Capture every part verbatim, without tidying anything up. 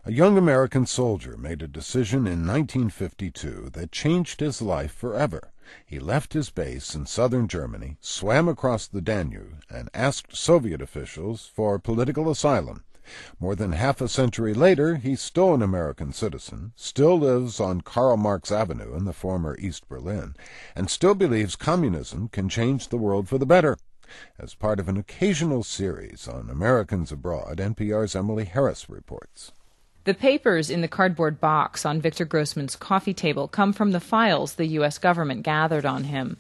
A young American soldier made a decision in nineteen fifty-two that changed his life forever. He left his base in southern Germany, swam across the Danube, and asked Soviet officials for political asylum. More than half a century later, he's still an American citizen, still lives on Karl Marx Avenue in the former East Berlin, and still believes communism can change the world for the better. As part of an occasional series on Americans abroad, N P R's Emily Harris reports. The papers in the cardboard box on Victor Grossman's coffee table come from the files the U S government gathered on him.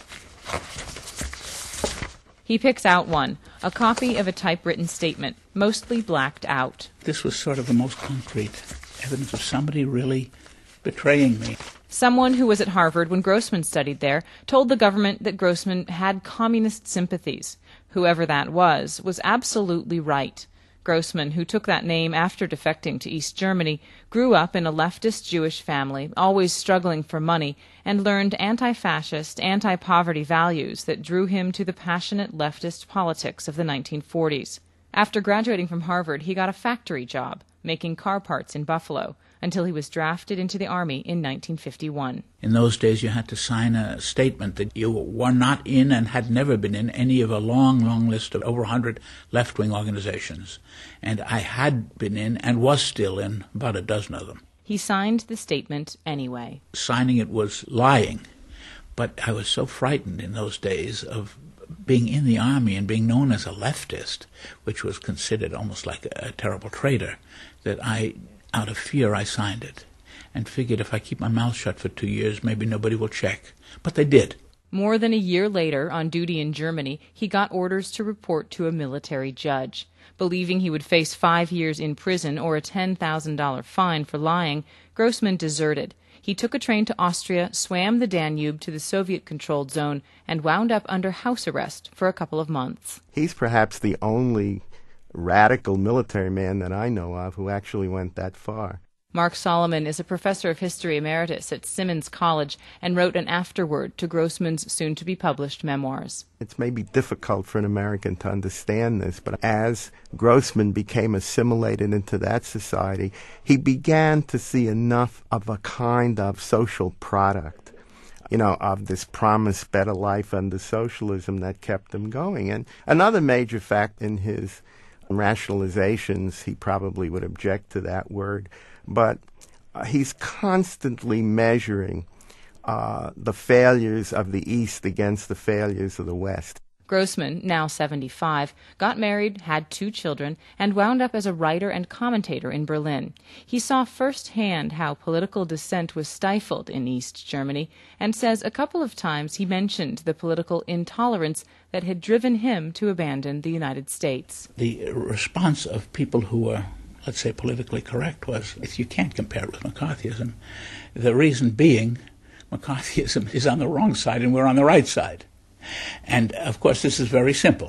He picks out one, a copy of a typewritten statement, mostly blacked out. This was sort of the most concrete evidence of somebody really betraying me. Someone who was at Harvard when Grossman studied there told the government that Grossman had communist sympathies. Whoever that was, was absolutely right. Grossman, who took that name after defecting to East Germany, grew up in a leftist Jewish family, always struggling for money, and learned anti-fascist, anti-poverty values that drew him to the passionate leftist politics of the nineteen forties. After graduating from Harvard, he got a factory job, making car parts in Buffalo, until he was drafted into the Army in nineteen fifty-one. In those days, you had to sign a statement that you were not in and had never been in any of a long, long list of over one hundred left-wing organizations. And I had been in and was still in about a dozen of them. He signed the statement anyway. Signing it was lying, but I was so frightened in those days of being in the Army and being known as a leftist, which was considered almost like a, a terrible traitor, that I... out of fear, I signed it and figured if I keep my mouth shut for two years, maybe nobody will check. But they did. More than a year later, on duty in Germany, he got orders to report to a military judge. Believing he would face five years in prison or a ten thousand dollars fine for lying, Grossman deserted. He took a train to Austria, swam the Danube to the Soviet-controlled zone, and wound up under house arrest for a couple of months. He's perhaps the only radical military man that I know of who actually went that far. Mark Solomon is a professor of history emeritus at Simmons College and wrote an afterword to Grossman's soon-to-be-published memoirs. It's maybe difficult for an American to understand this, but as Grossman became assimilated into that society, he began to see enough of a kind of social product, you know, of this promised better life under socialism that kept him going. And another major fact in his rationalizations, he probably would object to that word, but uh, he's constantly measuring uh, the failures of the East against the failures of the West. Grossman, now seventy-five, got married, had two children, and wound up as a writer and commentator in Berlin. He saw firsthand how political dissent was stifled in East Germany, and says a couple of times he mentioned the political intolerance that had driven him to abandon the United States. The response of people who were, let's say, politically correct was, you can't compare it with McCarthyism. The reason being, McCarthyism is on the wrong side and we're on the right side. And, of course, this is very simple.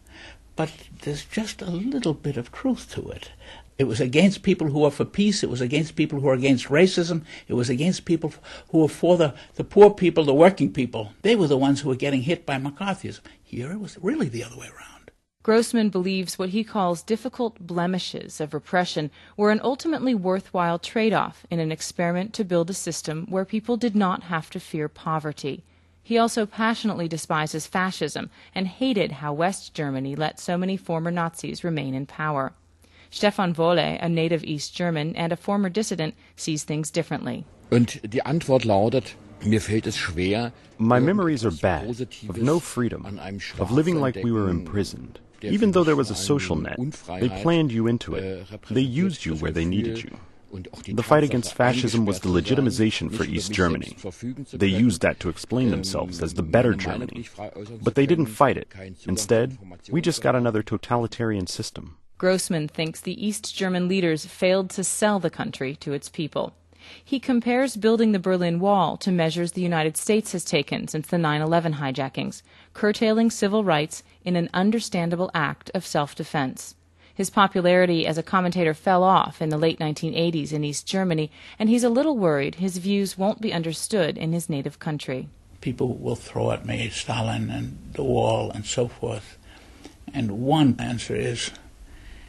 But there's just a little bit of truth to it. It was against people who were for peace. It was against people who were against racism. It was against people who were for the, the poor people, the working people. They were the ones who were getting hit by McCarthyism. Here it was really the other way around. Grossman believes what he calls difficult blemishes of repression were an ultimately worthwhile trade-off in an experiment to build a system where people did not have to fear poverty. He also passionately despises fascism and hated how West Germany let so many former Nazis remain in power. Stefan Wolle, a native East German and a former dissident, sees things differently. Und die Antwort lautet, mir fällt es schwer. My memories are bad, of no freedom, of living like we were imprisoned. Even though there was a social net, they planned you into it. They used you where they needed you. The fight against fascism was the legitimization for East Germany. They used that to explain themselves as the better Germany. But they didn't fight it. Instead, we just got another totalitarian system. Grossman thinks the East German leaders failed to sell the country to its people. He compares building the Berlin Wall to measures the United States has taken since the nine eleven hijackings, curtailing civil rights in an understandable act of self-defense. His popularity as a commentator fell off in the late nineteen eighties in East Germany, and he's a little worried his views won't be understood in his native country. People will throw at me Stalin and the wall and so forth. And one answer is,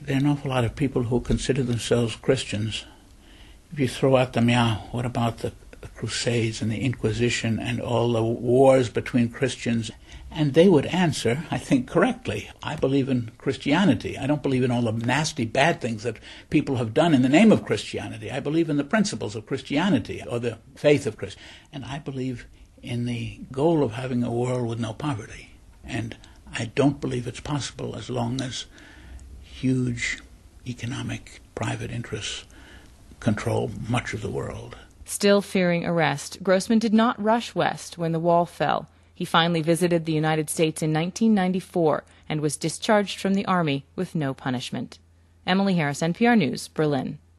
There are an awful lot of people who consider themselves Christians. If you throw at them, yeah, what about the, the Crusades and the Inquisition and all the wars between Christians? And they would answer, I think, correctly. I believe in Christianity. I don't believe in all the nasty, bad things that people have done in the name of Christianity. I believe in the principles of Christianity, or the faith of Christ. And I believe in the goal of having a world with no poverty. And I don't believe it's possible as long as huge economic private interests control much of the world. Still fearing arrest, Grossman did not rush west when the wall fell. He finally visited the United States in nineteen ninety-four and was discharged from the Army with no punishment. Emily Harris, N P R News, Berlin.